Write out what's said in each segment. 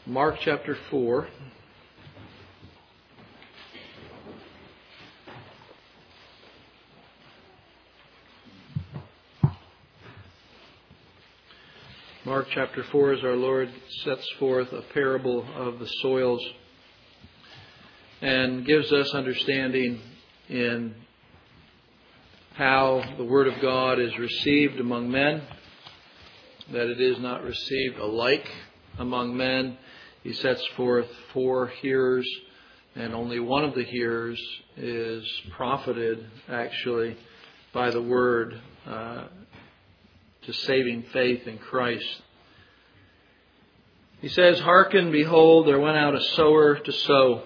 Mark chapter 4. Mark chapter 4, as our Lord sets forth a parable of the soils and gives us understanding in how the Word of God is received among men, that it is not received alike among men. He sets forth 4 hearers, and only one of the hearers is profited, actually, by the Word to saving faith in Christ. He says, "Hearken, behold, there went out a sower to sow."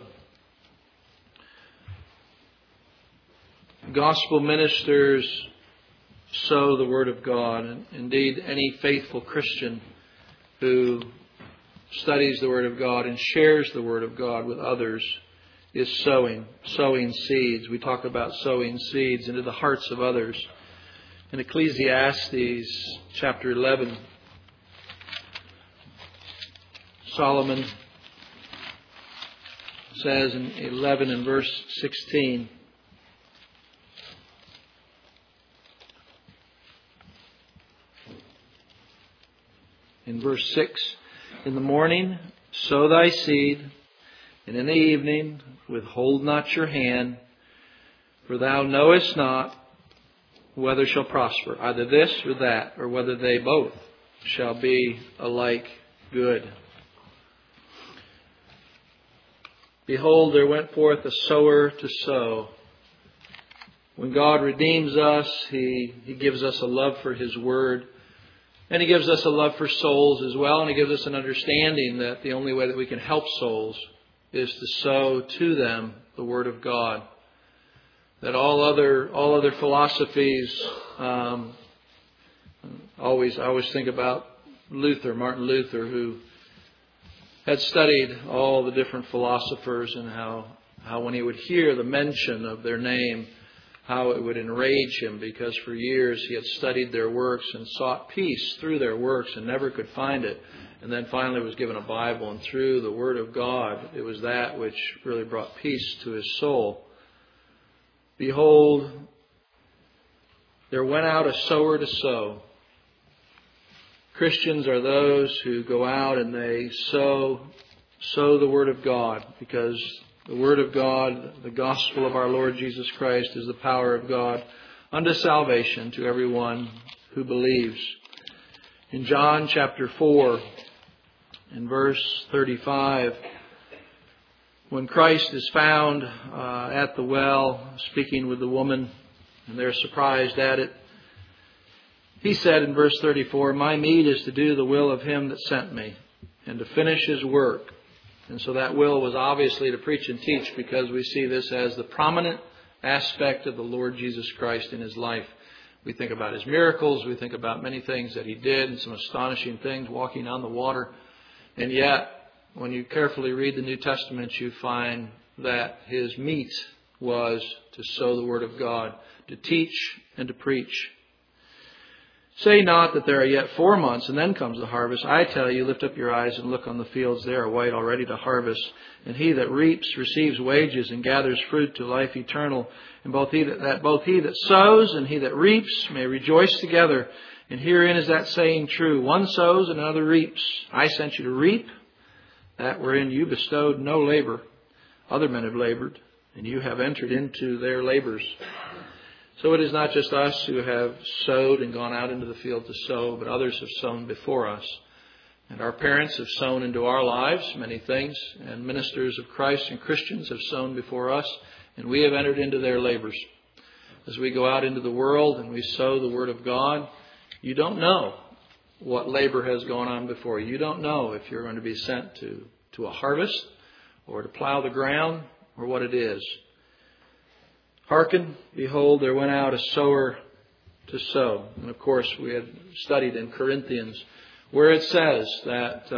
Gospel ministers sow the Word of God. And indeed, any faithful Christian who studies the Word of God and shares the Word of God with others is sowing seeds. We talk about sowing seeds into the hearts of others. In Ecclesiastes chapter 11, Solomon says in 11 and verse 16, in verse 6, "In the morning sow thy seed, and in the evening withhold not your hand, for thou knowest not whether shall prosper, either this or that, or whether they both shall be alike good." Behold, there went forth a sower to sow. When God redeems us, He gives us a love for His Word. And He gives us a love for souls as well. And He gives us an understanding that the only way that we can help souls is to sow to them the Word of God. That all other philosophies, I always think about Martin Luther, who had studied all the different philosophers, and how when he would hear the mention of their name, how it would enrage him, because for years he had studied their works and sought peace through their works and never could find it. And then finally was given a Bible, and through the Word of God, it was that which really brought peace to his soul. Behold, there went out a sower to sow. Christians are those who go out and they sow the Word of God, because the Word of God, the gospel of our Lord Jesus Christ, is the power of God unto salvation to everyone who believes. In John chapter 4, in verse 35, when Christ is found at the well speaking with the woman, and they're surprised at it, He said in verse 34, "My meat is to do the will of Him that sent me, and to finish His work." And so that will was obviously to preach and teach, because we see this as the prominent aspect of the Lord Jesus Christ in His life. We think about His miracles, we think about many things that He did, and some astonishing things, walking on the water. And yet, when you carefully read the New Testament, you find that His meat was to sow the Word of God, to teach and to preach. "Say not that there are yet 4 months, and then comes the harvest. I tell you, lift up your eyes and look on the fields. They are white already to harvest. And he that reaps receives wages and gathers fruit to life eternal. And both he that sows and he that reaps may rejoice together. And herein is that saying true: one sows and another reaps. I sent you to reap that wherein you bestowed no labor. Other men have labored, and you have entered into their labors." So it is not just us who have sowed and gone out into the field to sow, but others have sown before us. And our parents have sown into our lives many things, and ministers of Christ and Christians have sown before us, and we have entered into their labors. As we go out into the world and we sow the Word of God, you don't know what labor has gone on before you. You don't know if you're going to be sent to a harvest, or to plow the ground, or what it is. "Hearken, behold, there went out a sower to sow." And of course, we had studied in Corinthians where it says that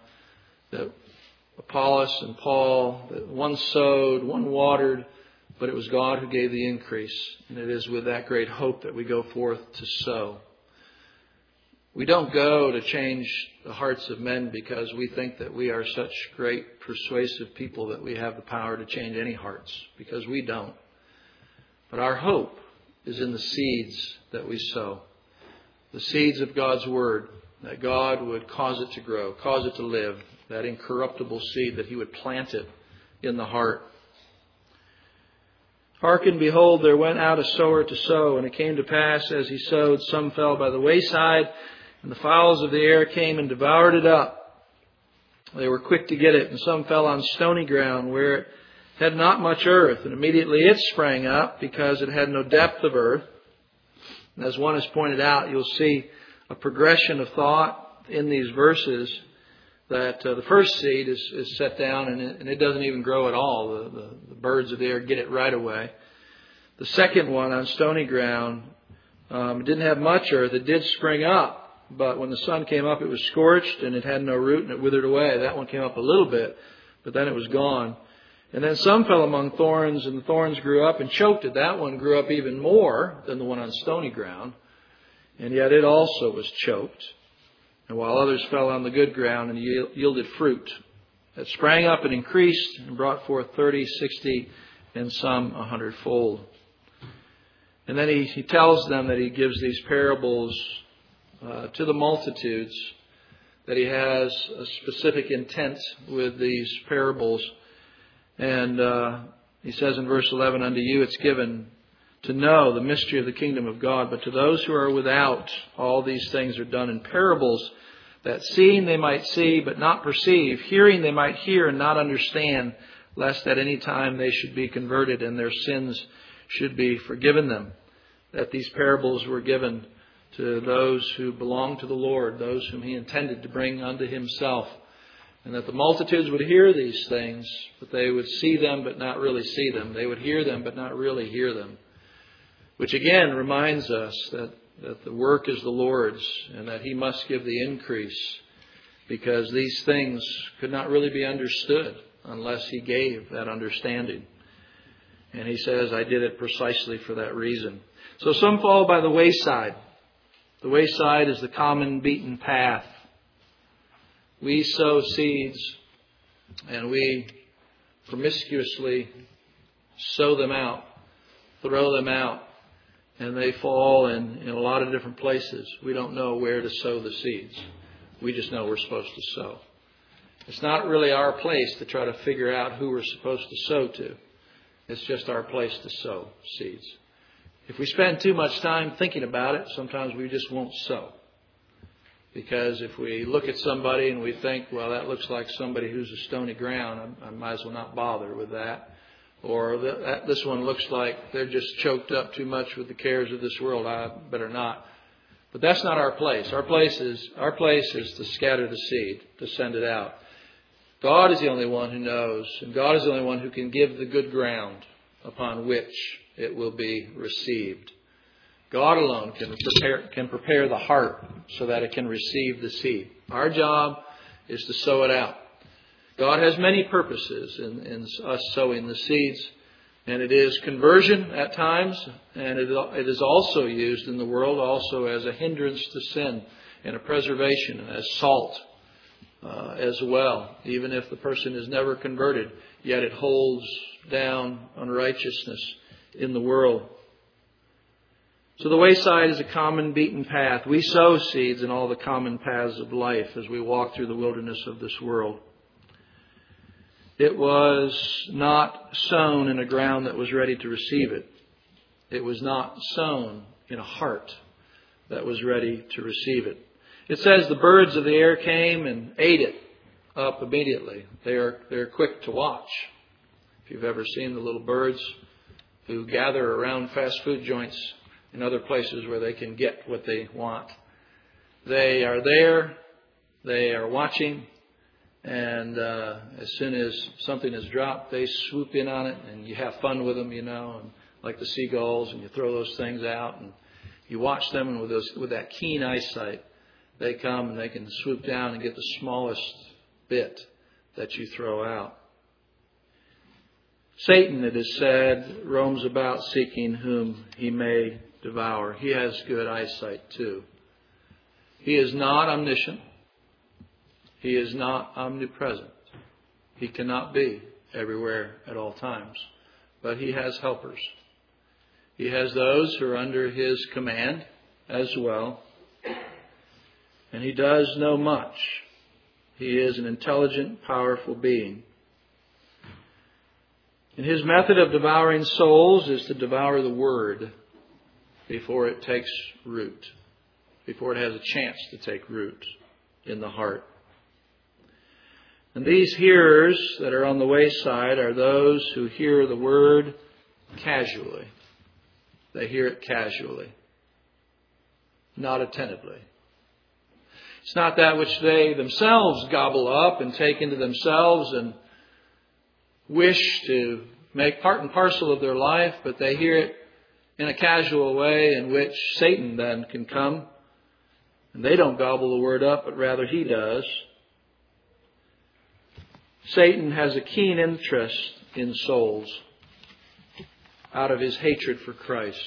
Apollos and Paul, that one sowed, one watered, but it was God who gave the increase. And it is with that great hope that we go forth to sow. We don't go to change the hearts of men because we think that we are such great persuasive people that we have the power to change any hearts, because we don't. But our hope is in the seeds that we sow. The seeds of God's Word, that God would cause it to grow, cause it to live, that incorruptible seed, that He would plant it in the heart. Hearken, behold, there went out a sower to sow, and it came to pass, as he sowed, some fell by the wayside, and the fowls of the air came and devoured it up. They were quick to get it, and some fell on stony ground, where it had not much earth, and immediately it sprang up, because it had no depth of earth. And as one has pointed out, you'll see a progression of thought in these verses, that the first seed is set down and it doesn't even grow at all. The birds of the air get it right away. The second one on stony ground, it didn't have much earth. It did spring up, but when the sun came up, it was scorched and it had no root and it withered away. That one came up a little bit, but then it was gone. And then some fell among thorns, and the thorns grew up and choked it. That one grew up even more than the one on stony ground, and yet it also was choked. And while others fell on the good ground and yielded fruit that sprang up and increased and brought forth 30, 60, and some 100-fold. And then he tells them that he gives these parables to the multitudes, that he has a specific intent with these parables. And he says in verse 11, unto you it's given to know the mystery of the kingdom of God, but to those who are without, all these things are done in parables, that seeing they might see but not perceive, hearing they might hear and not understand, lest at any time they should be converted and their sins should be forgiven them. That these parables were given to those who belong to the Lord, those whom He intended to bring unto Himself, and that the multitudes would hear these things, but they would see them but not really see them. They would hear them but not really hear them. Which again reminds us that the work is the Lord's and that He must give the increase, because these things could not really be understood unless He gave that understanding. And He says, I did it precisely for that reason. So some fall by the wayside. The wayside is the common beaten path. We sow seeds and we promiscuously sow them out, throw them out, and they fall in a lot of different places. We don't know where to sow the seeds. We just know we're supposed to sow. It's not really our place to try to figure out who we're supposed to sow to. It's just our place to sow seeds. If we spend too much time thinking about it, sometimes we just won't sow. Because if we look at somebody and we think, well, that looks like somebody who's a stony ground, I might as well not bother with that. Or this one looks like they're just choked up too much with the cares of this world, I better not. But that's not our place. Our place is to scatter the seed, to send it out. God is the only one who knows, and God is the only one who can give the good ground upon which it will be received. God alone can prepare the heart so that it can receive the seed. Our job is to sow it out. God has many purposes in us sowing the seeds, and it is conversion at times, and it is also used in the world also as a hindrance to sin and a preservation and as salt as well. Even if the person is never converted, yet it holds down unrighteousness in the world. So the wayside is a common beaten path. We sow seeds in all the common paths of life as we walk through the wilderness of this world. It was not sown in a ground that was ready to receive it. It was not sown in a heart that was ready to receive it. It says the birds of the air came and ate it up immediately. They're quick to watch. If you've ever seen the little birds who gather around fast food joints and other places where they can get what they want. They are there. They are watching. And as soon as something is dropped, they swoop in on it, and you have fun with them, and like the seagulls, and you throw those things out, and you watch them, and with that keen eyesight, they come and they can swoop down and get the smallest bit that you throw out. Satan, it is said, roams about seeking whom he may devour. He has good eyesight too. He is not omniscient. He is not omnipresent. He cannot be everywhere at all times. But He has helpers. He has those who are under His command as well. And He does know much. He is an intelligent, powerful being. And His method of devouring souls is to devour the Word before it takes root, before it has a chance to take root in the heart. And these hearers that are on the wayside are those who hear the Word casually. They hear it casually, not attentively. It's not that which they themselves gobble up and take into themselves and wish to make part and parcel of their life, but they hear it in a casual way in which Satan then can come. And they don't gobble the Word up, but rather he does. Satan has a keen interest in souls out of his hatred for Christ.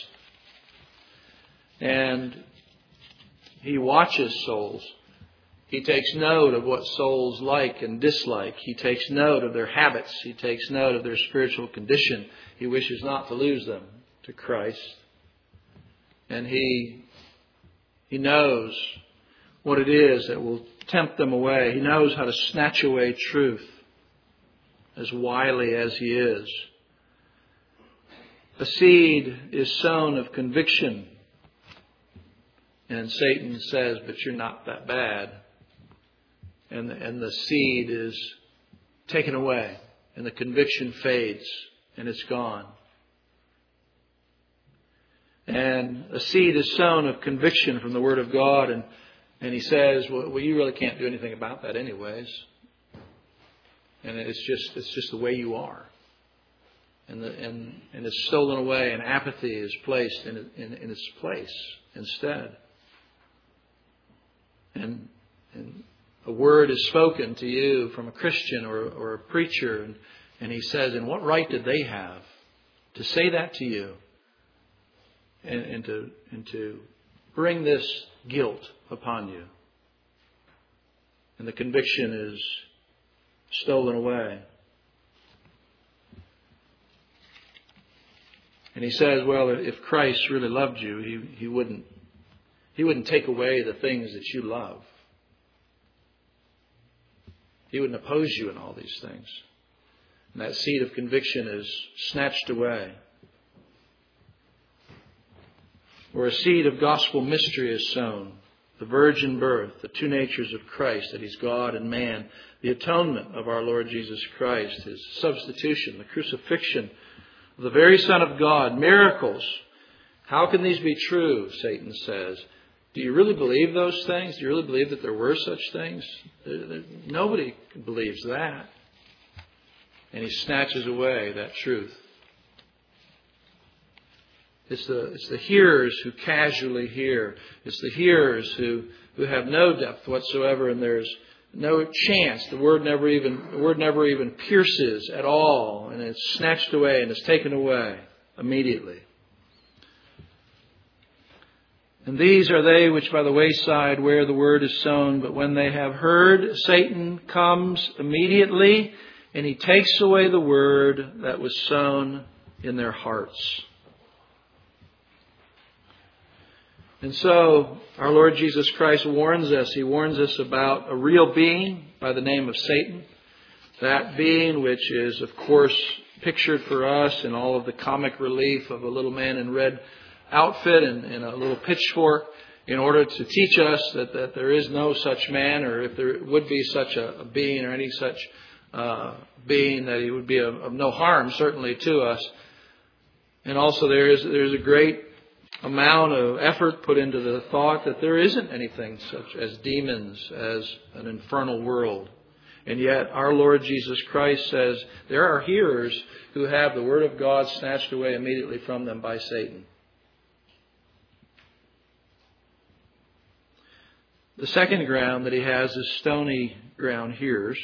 And he watches souls. He takes note of what souls like and dislike. He takes note of their habits. He takes note of their spiritual condition. He wishes not to lose them to Christ. And he knows what it is that will tempt them away. He knows how to snatch away truth as wily as he is. A seed is sown of conviction. And Satan says, but you're not that bad. And the seed is taken away. And the conviction fades. And it's gone. And a seed is sown of conviction from the Word of God. And he says, well, you really can't do anything about that anyways. And it's just the way you are. And it's stolen away, and apathy is placed in its place instead. And a word is spoken to you from a Christian or a preacher, and he says, and what right did they have to say that to you? And to bring this guilt upon you. And the conviction is stolen away. And he says, well, if Christ really loved you, he wouldn't take away the things that you love. He wouldn't oppose you in all these things. And that seed of conviction is snatched away. Or a seed of gospel mystery is sown. The virgin birth, the two natures of Christ, that He's God and man, the atonement of our Lord Jesus Christ, His substitution, the crucifixion of the very Son of God, miracles. How can these be true, Satan says. Do you really believe those things? Do you really believe that there were such things? Nobody believes that. And he snatches away that truth. It's the hearers who casually hear. It's the hearers who have no depth whatsoever, and there's no chance. The word never even pierces at all, and it's snatched away and it's taken away immediately. And these are they which by the wayside where the word is sown, but when they have heard, Satan comes immediately, and he takes away the word that was sown in their hearts. And so, our Lord Jesus Christ warns us. He warns us about a real being by the name of Satan. That being which is, of course, pictured for us in all of the comic relief of a little man in red outfit and a little pitchfork, in order to teach us that there is no such man, or if there would be such a being or any such being, that he would be of no harm, certainly to us. And also there's a great amount of effort put into the thought that there isn't anything such as demons, as an infernal world. And yet our Lord Jesus Christ says there are hearers who have the Word of God snatched away immediately from them by Satan. The second ground that he has is stony ground hearers.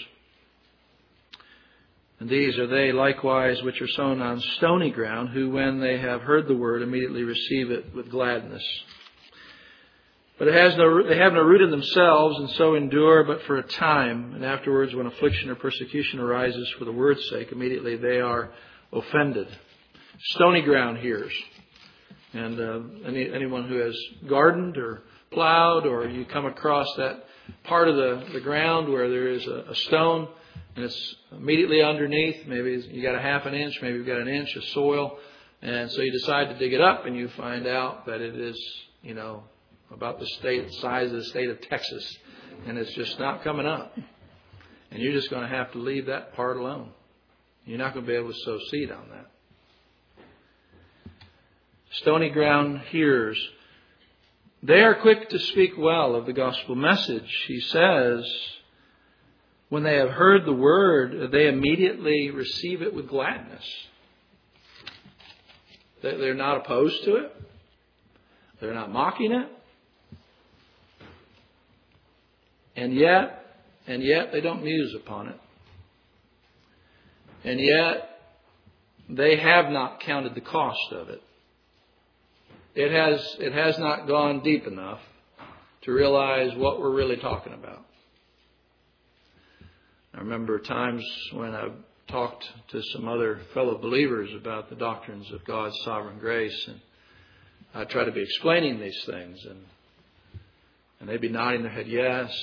And these are they likewise which are sown on stony ground, who when they have heard the word immediately receive it with gladness. But they have no root in themselves, and so endure but for a time. And afterwards, when affliction or persecution arises for the word's sake, immediately they are offended. Stony ground hears. And anyone who has gardened or plowed, or you come across that part of the ground where there is a stone, and it's immediately underneath, maybe you got a half an inch, maybe you've got an inch of soil, and so you decide to dig it up, and you find out that it is, about the size of the state of Texas, and it's just not coming up. And you're just going to have to leave that part alone. You're not going to be able to sow seed on that. Stony ground hears. They are quick to speak well of the gospel message. He says, when they have heard the word, they immediately receive it with gladness. They're not opposed to it. They're not mocking it. And yet they don't muse upon it. And yet they have not counted the cost of it. It has not gone deep enough to realize what we're really talking about. I remember times when I've talked to some other fellow believers about the doctrines of God's sovereign grace, and I try to be explaining these things, and they'd be nodding their head yes,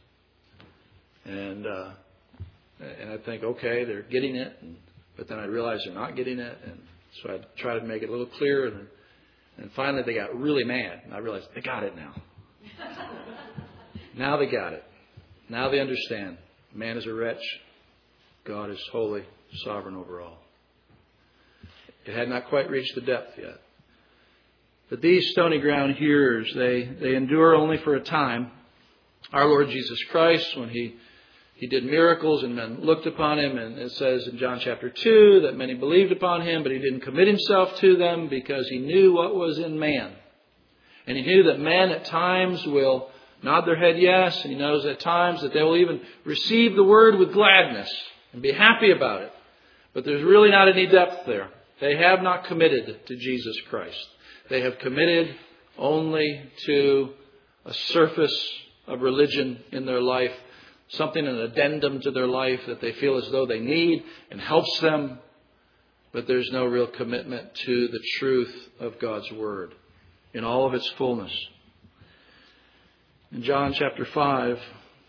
and I think, okay, they're getting it, but then I realize they're not getting it, and so I try to make it a little clearer, and finally they got really mad, and I realized they got it now. Now they got it. Now they understand. Man is a wretch. God is holy, sovereign over all. It had not quite reached the depth yet. But these stony ground hearers, they endure only for a time. Our Lord Jesus Christ, when He did miracles and men looked upon Him, and it says in John chapter 2 that many believed upon Him, but He didn't commit Himself to them because He knew what was in man. And He knew that men at times will nod their head yes, and He knows at times that they will even receive the word with gladness and be happy about it. But there's really not any depth there. They have not committed to Jesus Christ. They have committed only to a surface of religion in their life, something, an addendum to their life that they feel as though they need and helps them, but there's no real commitment to the truth of God's Word in all of its fullness. In John chapter 5,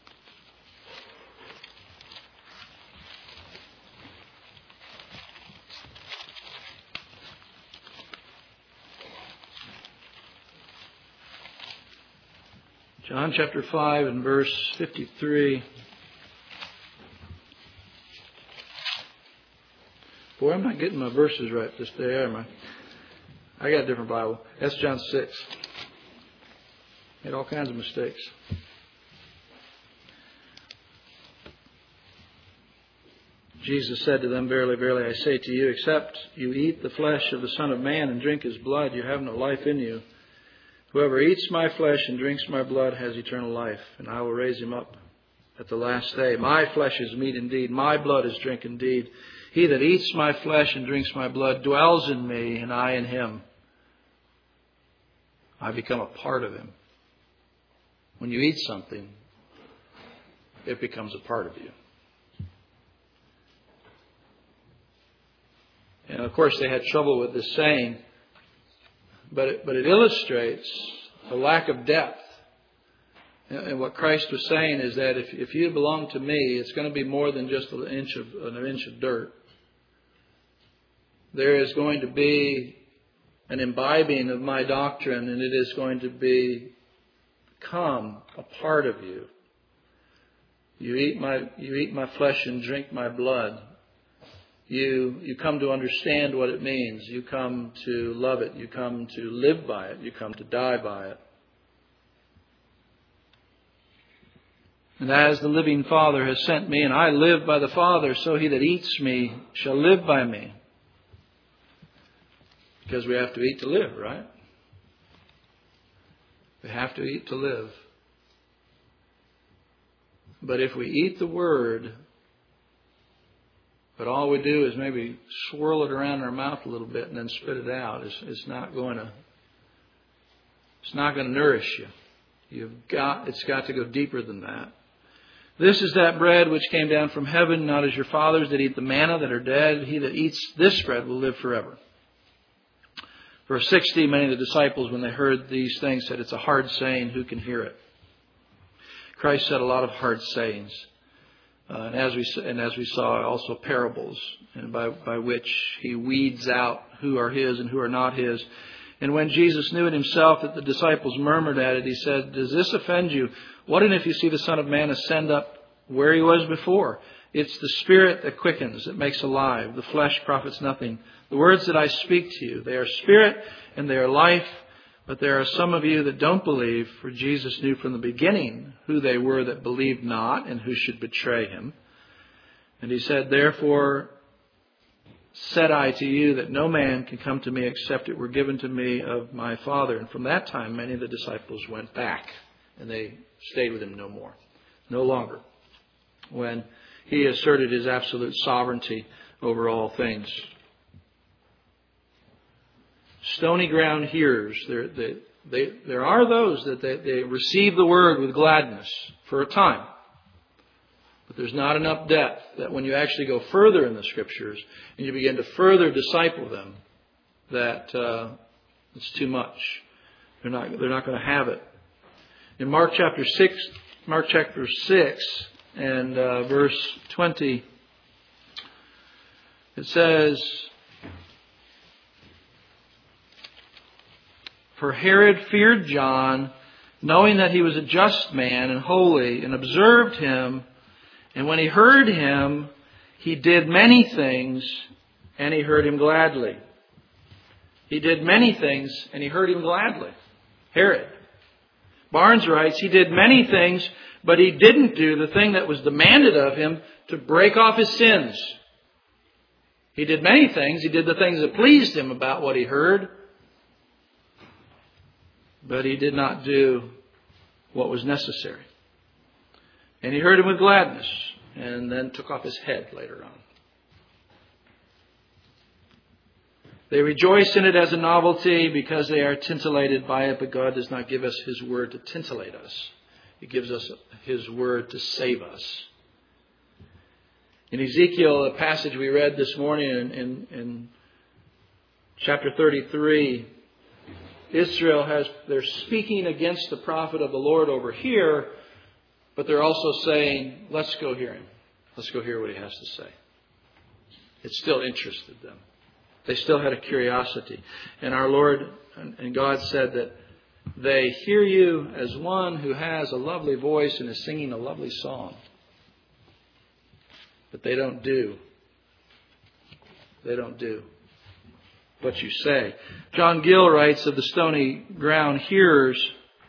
John chapter 5 and verse 53. Boy, I'm not getting my verses right this day, am I? I got a different Bible. That's John 6. Made all kinds of mistakes. Jesus said to them, Verily, verily, I say to you, except you eat the flesh of the Son of Man and drink His blood, you have no life in you. Whoever eats my flesh and drinks my blood has eternal life, and I will raise him up at the last day. My flesh is meat indeed, my blood is drink indeed. He that eats my flesh and drinks my blood dwells in me, and I in him. I become a part of him. When you eat something, it becomes a part of you. And of course they had trouble with this saying, but it illustrates a lack of depth. And what Christ was saying is that if you belong to me, it's going to be more than just an inch of dirt. There is going to be an imbibing of my doctrine, and it is going to become a part of you. You eat my flesh and drink my blood. You come to understand what it means. You come to love it. You come to live by it. You come to die by it. And as the living Father has sent me, and I live by the Father, so he that eats me shall live by me. Because we have to eat to live, right? We have to eat to live. But if we eat the Word, but all we do is maybe swirl it around in our mouth a little bit and then spit it out, it's not going to nourish you. It's got to go deeper than that. This is that bread which came down from heaven, not as your fathers that eat the manna that are dead. He that eats this bread will live forever. Verse 60, many of the disciples, when they heard these things, said, it's a hard saying, who can hear it? Christ said a lot of hard sayings. And as we saw, also parables, and by which he weeds out who are his and who are not his. And when Jesus knew it himself that the disciples murmured at it, he said, does this offend you? What if you see the Son of Man ascend up where he was before? It's the Spirit that quickens, that makes alive. The flesh profits nothing. The words that I speak to you, they are spirit and they are life. But there are some of you that don't believe, for Jesus knew from the beginning who they were that believed not and who should betray him. And he said, therefore said I to you that no man can come to me except it were given to me of my Father. And from that time, many of the disciples went back and they stayed with him no longer, when he asserted his absolute sovereignty over all things. Stony ground hearers. There are those that they receive the word with gladness for a time. But there's not enough depth that when you actually go further in the Scriptures and you begin to further disciple them, that it's too much. They're not going to have it. In Mark chapter 6 and verse 20, it says, for Herod feared John, knowing that he was a just man and holy, and observed him. And when he heard him, he did many things, and he heard him gladly. He did many things, and he heard him gladly. Herod. Barnes writes, he did many things, but he didn't do the thing that was demanded of him to break off his sins. He did many things. He did the things that pleased him about what he heard. But he did not do what was necessary. And he heard him with gladness, and then took off his head later on. They rejoice in it as a novelty because they are tintillated by it, but God does not give us his word to tintillate us. He gives us his word to save us. In Ezekiel, a passage we read this morning in chapter 33, they're speaking against the prophet of the Lord over here, but they're also saying, let's go hear him. Let's go hear what he has to say. It still interested them. They still had a curiosity. And our Lord and God said that they hear you as one who has a lovely voice and is singing a lovely song. But they don't do. They don't do what you say. John Gill writes of the stony ground hearers,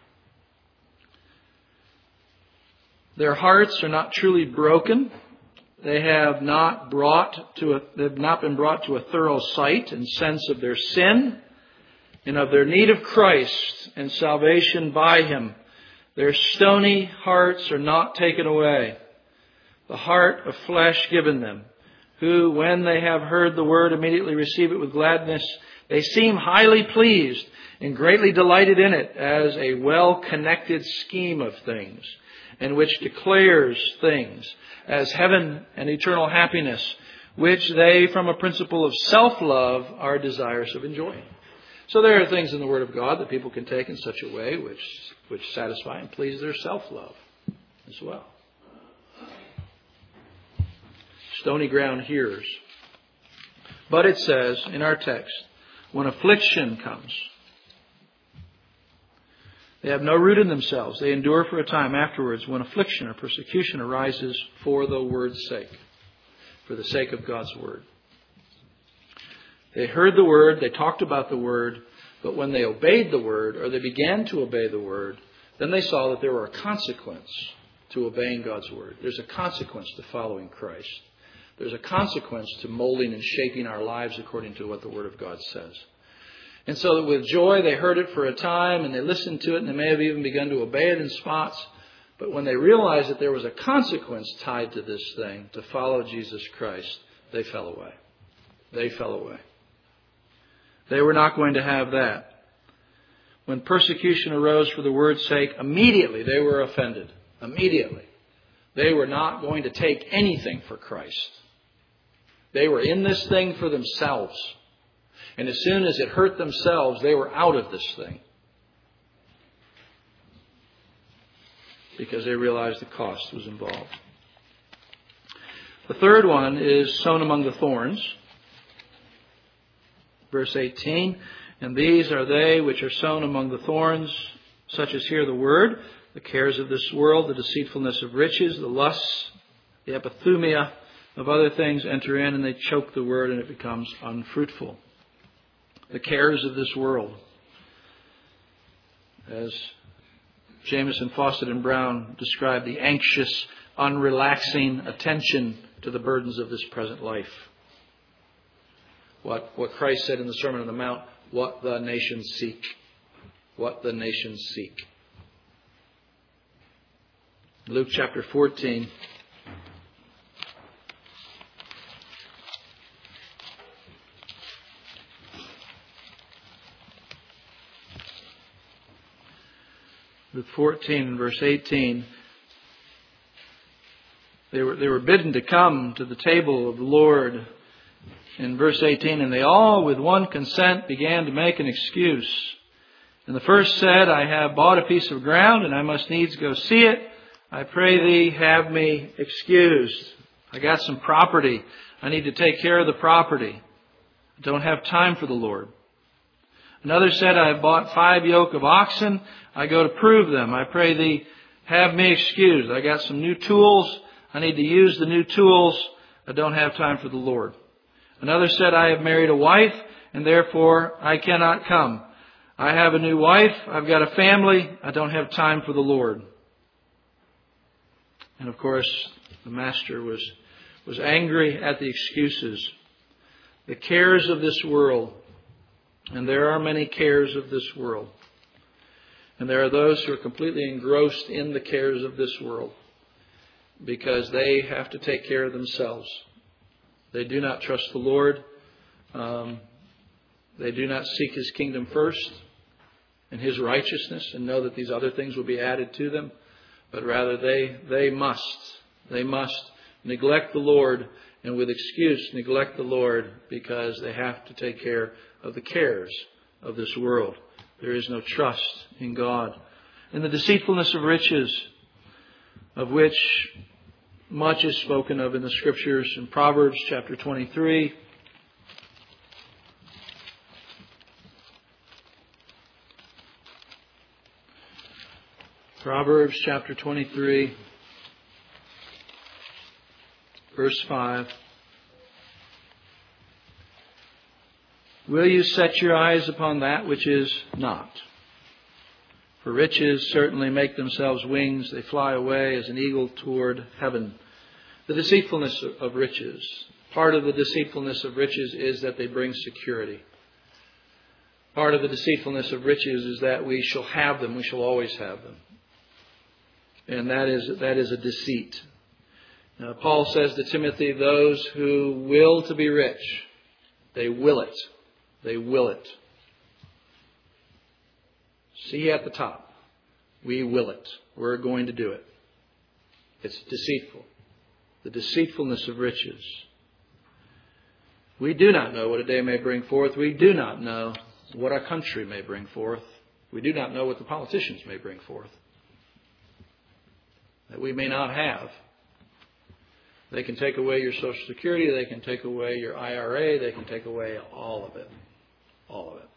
their hearts are not truly broken. They have not been brought to a thorough sight and sense of their sin and of their need of Christ and salvation by him. Their stony hearts are not taken away. The heart of flesh given them, who, when they have heard the word, immediately receive it with gladness. They seem highly pleased and greatly delighted in it as a well-connected scheme of things, and which declares things as heaven and eternal happiness, which they, from a principle of self-love, are desirous of enjoying. So there are things in the Word of God that people can take in such a way which satisfy and please their self-love as well. Stony ground hearers. But it says in our text, when affliction comes, they have no root in themselves. They endure for a time afterwards when affliction or persecution arises for the word's sake, for the sake of God's word. They heard the word, they talked about the word, but when they obeyed the word, or they began to obey the word, then they saw that there were a consequence to obeying God's word. There's a consequence to following Christ. There's a consequence to molding and shaping our lives according to what the Word of God says. And so that with joy they heard it for a time and they listened to it and they may have even begun to obey it in spots. But when they realized that there was a consequence tied to this thing, to follow Jesus Christ, they fell away. They fell away. They were not going to have that. when persecution arose for the word's sake, immediately they were offended. Immediately. They were not going to take anything for Christ. They were in this thing for themselves. And as soon as it hurt themselves, they were out of this thing. Because they realized the cost was involved. The third one is sown among the thorns. Verse 18, and these are they which are sown among the thorns, such as hear the word, the cares of this world, the deceitfulness of riches, the lusts, the epithumia of other things enter in, and they choke the word, and it becomes unfruitful. The cares of this world. As Jameson, Fawcett, and Brown describe the anxious, unrelaxing attention to the burdens of this present life. What Christ said in the Sermon on the Mount, what the nations seek. What the nations seek. Luke chapter 14. Luke 14, verse 18. They were bidden to come to the table of the Lord. In verse 18, and they all with one consent began to make an excuse. And the first said, I have bought a piece of ground, and I must needs go see it. I pray thee, have me excused. I got some property. I need to take care of the property. I don't have time for the Lord. Another said, I have bought 5 yoke of oxen. I go to prove them. I pray thee, have me excused. I got some new tools. I need to use the new tools. I don't have time for the Lord. Another said, I have married a wife, and therefore I cannot come. I have a new wife. I've got a family. I don't have time for the Lord. And of course, the master was angry at the excuses. The cares of this world. And there are many cares of this world. And there are those who are completely engrossed in the cares of this world because they have to take care of themselves. They do not trust the Lord. They do not seek His kingdom first and His righteousness and know that these other things will be added to them. But rather they must neglect the Lord, and with excuse neglect the Lord because they have to take care of the cares of this world. There is no trust in God. And the deceitfulness of riches, of which much is spoken of in the Scriptures in Proverbs chapter 23. Proverbs chapter 23, verse 5. Will you set your eyes upon that which is not? For riches certainly make themselves wings. They fly away as an eagle toward heaven. The deceitfulness of riches. Part of the deceitfulness of riches is that they bring security. Part of the deceitfulness of riches is that we shall have them. We shall always have them. And that is a deceit. Now, Paul says to Timothy, those who will to be rich, they will it. They will it. See at the top. We will it. We're going to do it. It's deceitful. The deceitfulness of riches. We do not know what a day may bring forth. We do not know what our country may bring forth. We do not know what the politicians may bring forth. That we may not have. They can take away your Social Security. They can take away your IRA. They can take away all of it. All of it.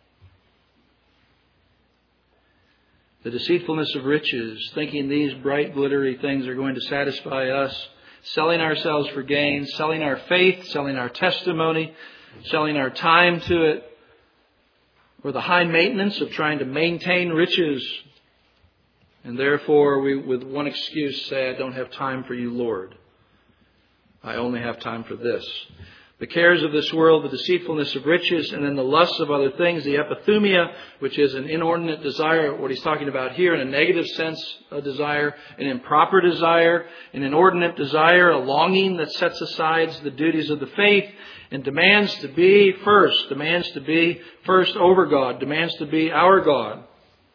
The deceitfulness of riches, thinking these bright, glittery things are going to satisfy us, selling ourselves for gain, selling our faith, selling our testimony, selling our time to it, or the high maintenance of trying to maintain riches. And therefore, we, with one excuse, say, I don't have time for you, Lord. I only have time for this. The cares of this world, the deceitfulness of riches, and then the lusts of other things, the epithumia, which is an inordinate desire, what he's talking about here in a negative sense, a desire, an improper desire, an inordinate desire, a longing that sets aside the duties of the faith and demands to be first over God, demands to be our God.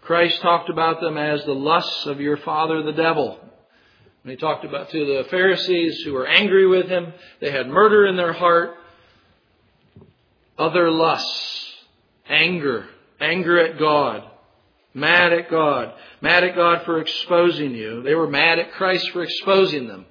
Christ talked about them as the lusts of your father, the devil. When he talked about to the Pharisees who were angry with him, they had murder in their heart, other lusts, anger at God, mad at God for exposing you. They were mad at Christ for exposing them.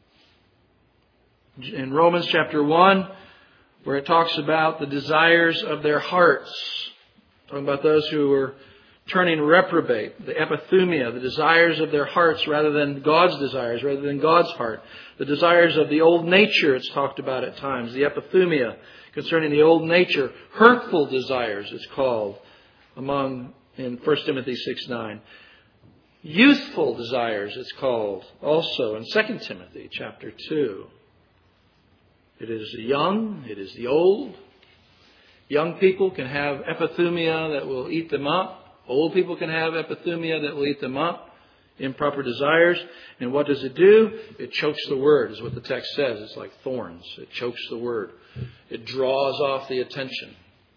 In Romans chapter 1, where it talks about the desires of their hearts, talking about those who were turning reprobate, the epithumia, the desires of their hearts rather than God's desires, rather than God's heart. The desires of the old nature, it's talked about at times, the epithumia concerning the old nature. Hurtful desires, it's called in 1 Timothy 6:9. Youthful desires, it's called also in 2 Timothy chapter 2. It is the young, it is the old. Young people can have epithumia that will eat them up. Old people can have epithumia that will eat them up. Improper desires. And what does it do? It chokes the word, is what the text says. It's like thorns. It chokes the word. It draws off the attention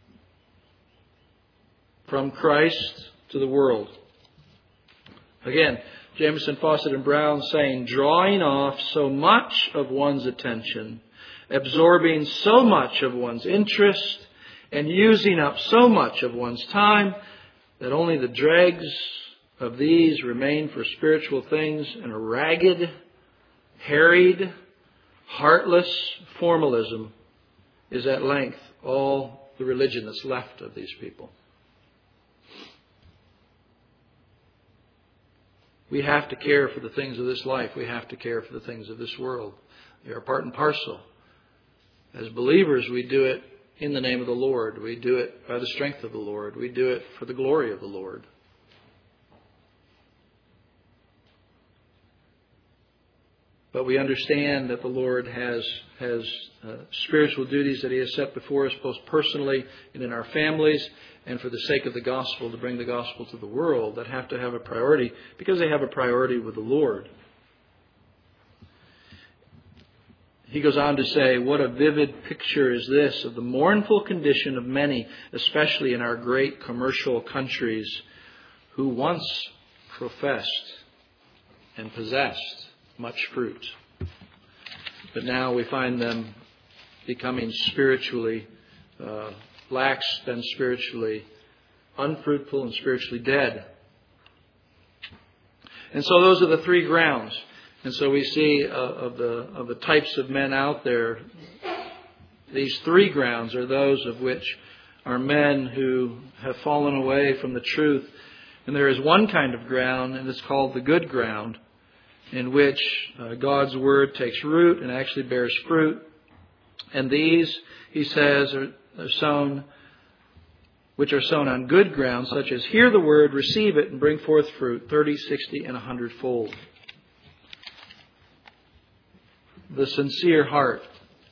from Christ to the world. Again, Jameson, Fawcett, and Brown saying, drawing off so much of one's attention, absorbing so much of one's interest, and using up so much of one's time that only the dregs of these remain for spiritual things, and a ragged, harried, heartless formalism is at length all the religion that's left of these people. We have to care for the things of this life. We have to care for the things of this world. They are part and parcel. As believers, we do it in the name of the Lord. We do it by the strength of the Lord. We do it for the glory of the Lord. But we understand that the Lord has spiritual duties that He has set before us, both personally and in our families, and for the sake of the gospel, to bring the gospel to the world, that have to have a priority because they have a priority with the Lord. He goes on to say, what a vivid picture is this of the mournful condition of many, especially in our great commercial countries, who once professed and possessed much fruit. But now we find them becoming spiritually lax and spiritually unfruitful and spiritually dead. And so those are the three grounds. And so we see of the types of men out there, these three grounds are those of which are men who have fallen away from the truth. And there is one kind of ground, and it's called the good ground, in which God's Word takes root and actually bears fruit. And these, he says, are sown, which are sown on good ground, such as hear the Word, receive it, and bring forth fruit, 30, 60, and 100-fold. The sincere heart.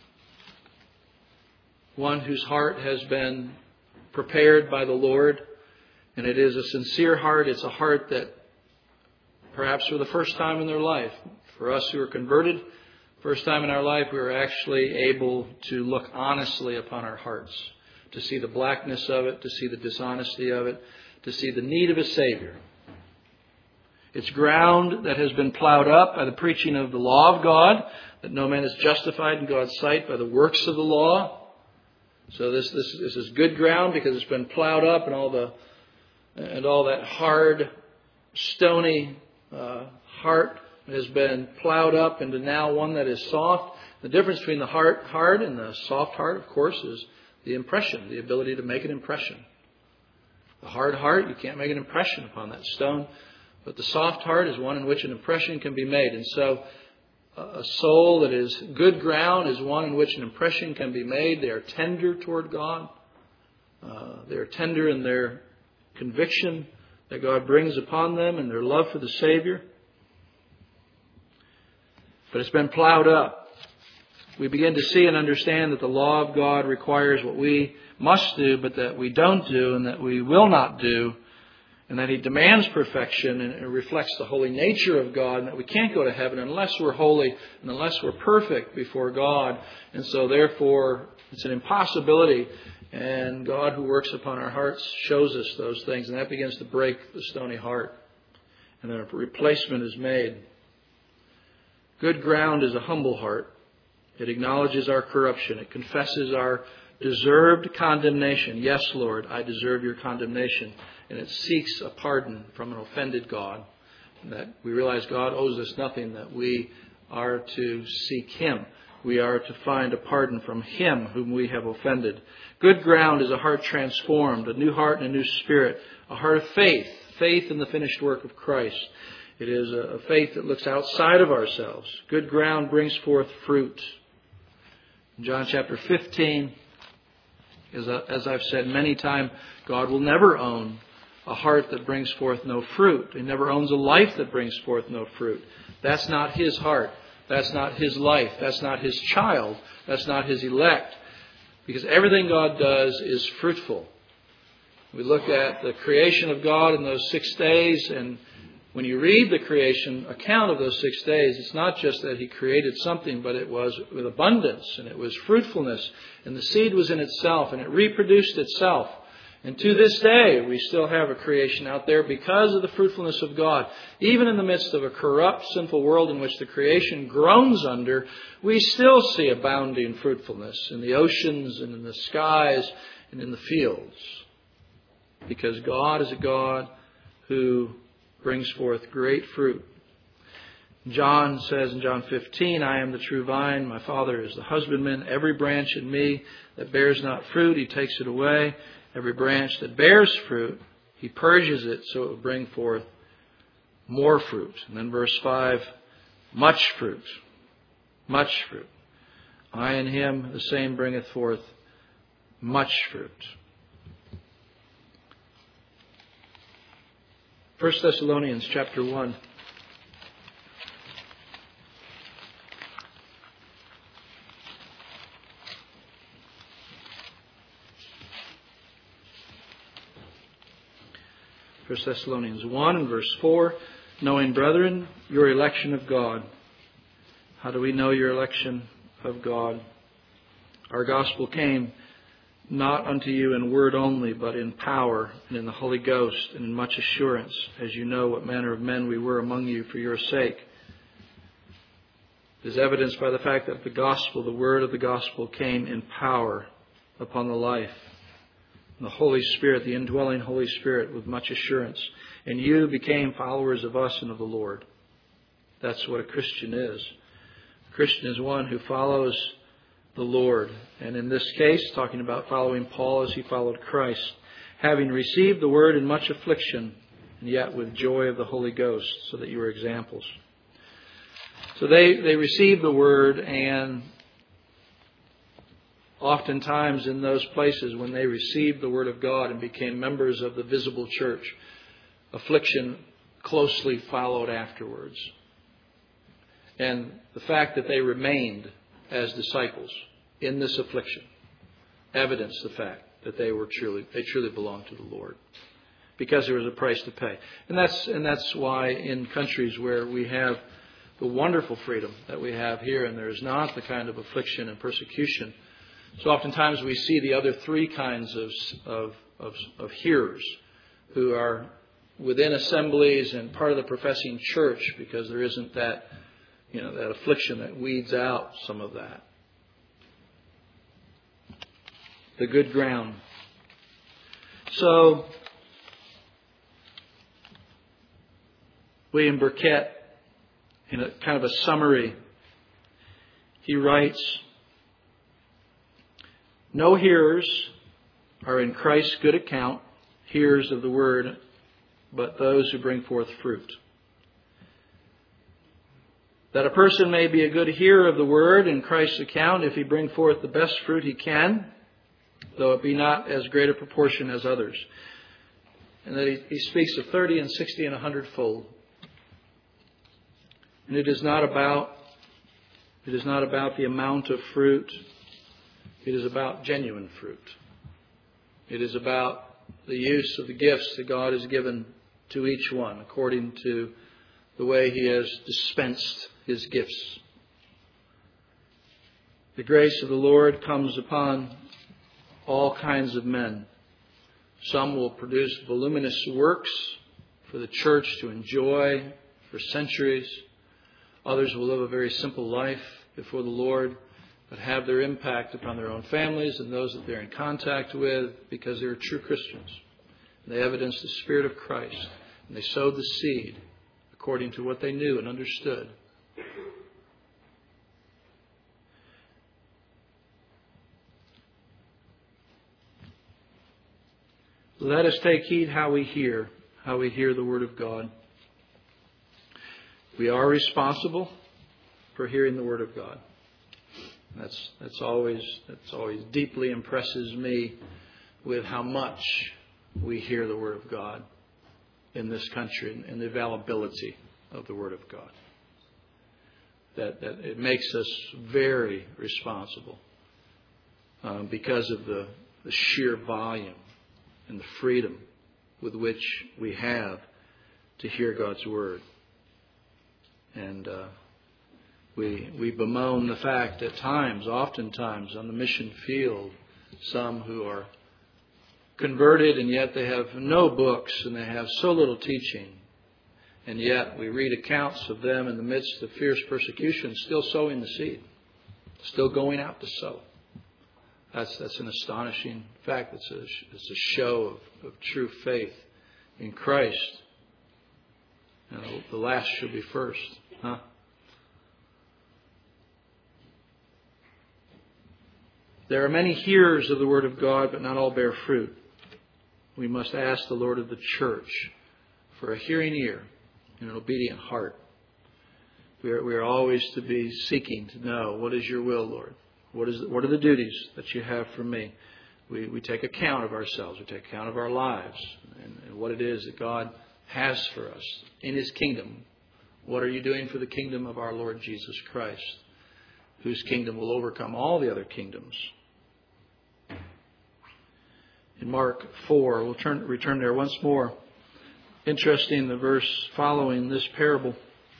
One whose heart has been prepared by the Lord. And it is a sincere heart. It's a heart that perhaps for the first time in their life, for us who are converted, first time in our life, we are actually able to look honestly upon our hearts. To see the blackness of it, to see the dishonesty of it, to see the need of a Savior. It's ground that has been plowed up by the preaching of the law of God, that no man is justified in God's sight by the works of the law. So this is good ground because it's been plowed up, and all that hard, stony heart has been plowed up into now one that is soft. The difference between the hard and the soft heart, of course, is the impression, the ability to make an impression. The hard heart, you can't make an impression upon that stone. But the soft heart is one in which an impression can be made. And so a soul that is good ground is one in which an impression can be made. They are tender toward God. They are tender in their conviction that God brings upon them and their love for the Savior. But it's been plowed up. We begin to see and understand that the law of God requires what we must do, but that we don't do and that we will not do. And that He demands perfection, and it reflects the holy nature of God, and that we can't go to heaven unless we're holy and unless we're perfect before God. And so therefore, it's an impossibility And God, who works upon our hearts, shows us those things, and that begins to break the stony heart. And then a replacement is made. Good ground is a humble heart. It acknowledges our corruption. It confesses our deserved condemnation. Yes, Lord, I deserve your condemnation. And it seeks a pardon from an offended God. And that we realize God owes us nothing, that we are to seek Him. We are to find a pardon from Him whom we have offended. Good ground is a heart transformed, a new heart and a new spirit, a heart of faith, faith in the finished work of Christ. It is a faith that looks outside of ourselves. Good ground brings forth fruit. In John chapter 15, as I've said many times, God will never own a heart that brings forth no fruit. He never owns a life that brings forth no fruit. That's not His heart. That's not His life. That's not His child. That's not His elect. Because everything God does is fruitful. We look at the creation of God in those 6 days, and when you read the creation account of those 6 days, it's not just that He created something, but it was with abundance, and it was fruitfulness, and the seed was in itself, and it reproduced itself. And to this day, we still have a creation out there because of the fruitfulness of God. Even in the midst of a corrupt, sinful world in which the creation groans under, we still see abounding fruitfulness in the oceans and in the skies and in the fields. Because God is a God who brings forth great fruit. John says in John 15, I am the true vine, my Father is the husbandman. Every branch in me that bears not fruit, He takes it away. Every branch that bears fruit, He purges it so it will bring forth more fruit. And then verse 5, much fruit. Much fruit. I in Him, the same bringeth forth much fruit. 1 Thessalonians chapter 1. First Thessalonians 1 and verse 4, knowing, brethren, your election of God. How do we know your election of God? Our gospel came not unto you in word only, but in power and in the Holy Ghost and in much assurance, as you know what manner of men we were among you for your sake. It is evidenced by the fact that the gospel, the word of the gospel, came in power upon the life. And the Holy Spirit, the indwelling Holy Spirit, with much assurance. And you became followers of us and of the Lord. That's what a Christian is. A Christian is one who follows the Lord. And in this case, talking about following Paul as he followed Christ, having received the word in much affliction, and yet with joy of the Holy Ghost, so that you are examples. So they received the word, and oftentimes in those places when they received the word of God and became members of the visible church, affliction closely followed afterwards. And the fact that they remained as disciples in this affliction evidenced the fact that they truly belonged to the Lord, because there was a price to pay. And that's why in countries where we have the wonderful freedom that we have here, and there is not the kind of affliction and persecution, so oftentimes we see the other three kinds of hearers who are within assemblies and part of the professing church, because there isn't that affliction that weeds out some of that. The good ground. So William Burkett, in a kind of a summary, he writes, no hearers are in Christ's good account hearers of the word, but those who bring forth fruit. That a person may be a good hearer of the word in Christ's account if he bring forth the best fruit he can, though it be not as great a proportion as others. And that he speaks of 30 and 60 and 100-fold. And it is not about the amount of fruit. It is about genuine fruit. It is about the use of the gifts that God has given to each one according to the way He has dispensed His gifts. The grace of the Lord comes upon all kinds of men. Some will produce voluminous works for the church to enjoy for centuries. Others will live a very simple life before the Lord, but have their impact upon their own families and those that they're in contact with because they're true Christians. They evidence the Spirit of Christ, and they sowed the seed according to what they knew and understood. Let us take heed how we hear the Word of God. We are responsible for hearing the Word of God. That's always deeply impresses me with how much we hear the Word of God in this country and the availability of the Word of God. That it makes us very responsible because of the sheer volume and the freedom with which we have to hear God's Word. And we bemoan the fact at times, oftentimes on the mission field, some who are converted and yet they have no books and they have so little teaching. And yet we read accounts of them in the midst of fierce persecution still sowing the seed, still going out to sow. That's an astonishing fact. It's a show of true faith in Christ. And the last should be first. Huh? There are many hearers of the Word of God, but not all bear fruit. We must ask the Lord of the church for a hearing ear and an obedient heart. We are always to be seeking to know, what is your will, Lord? What are the duties that you have for me? We take account of ourselves. We take account of our lives and what it is that God has for us in His kingdom. What are you doing for the kingdom of our Lord Jesus Christ, whose kingdom will overcome all the other kingdoms? In Mark 4, we'll return there once more. Interesting, the verse following this parable.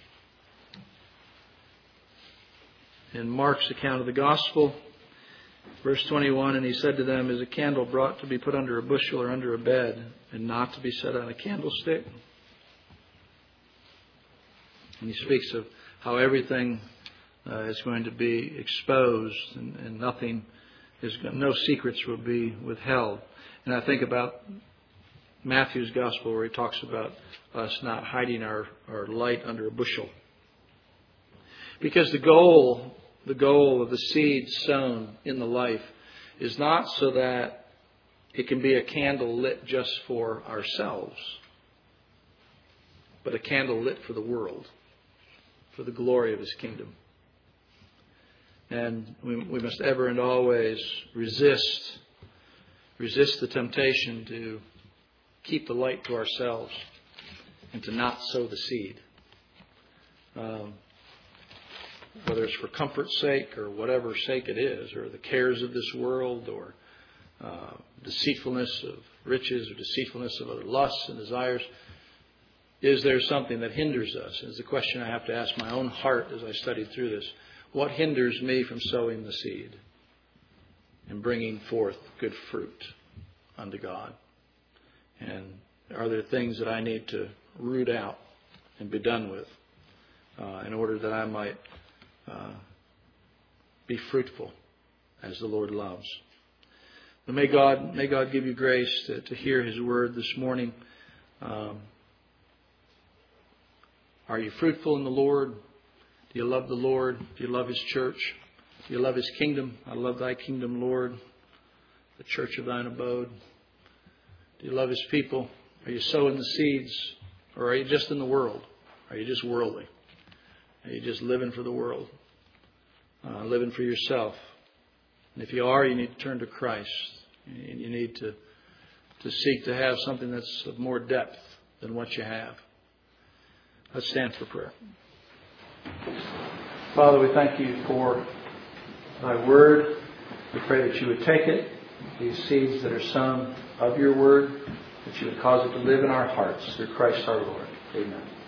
In Mark's account of the gospel, verse 21, and he said to them, is a candle brought to be put under a bushel or under a bed, and not to be set on a candlestick? And he speaks of how everything is going to be exposed and no secrets will be withheld. And I think about Matthew's gospel where he talks about us not hiding our light under a bushel. Because the goal of the seed sown in the life is not so that it can be a candle lit just for ourselves, but a candle lit for the world, for the glory of His kingdom. And we must ever and always resist the temptation to keep the light to ourselves and to not sow the seed. Whether it's for comfort's sake or whatever sake it is, or the cares of this world, or deceitfulness of riches, or deceitfulness of other lusts and desires. Is there something that hinders us? Is the question I have to ask my own heart as I studied through this. What hinders me from sowing the seed and bringing forth good fruit unto God? And are there things that I need to root out and be done with in order that I might be fruitful as the Lord loves? But may God give you grace to hear His word this morning. Are you fruitful in the Lord? Do you love the Lord? Do you love His church? Do you love His kingdom? I love Thy kingdom, Lord, the church of Thine abode. Do you love His people? Are you sowing the seeds? Or are you just in the world? Are you just worldly? Are you just living for the world? Living for yourself? And if you are, you need to turn to Christ. You need to seek to have something that's of more depth than what you have. Let's stand for prayer. Father, we thank You for Thy word. We pray that You would take it, these seeds that are sown of Your word, that You would cause it to live in our hearts through Christ our Lord. Amen.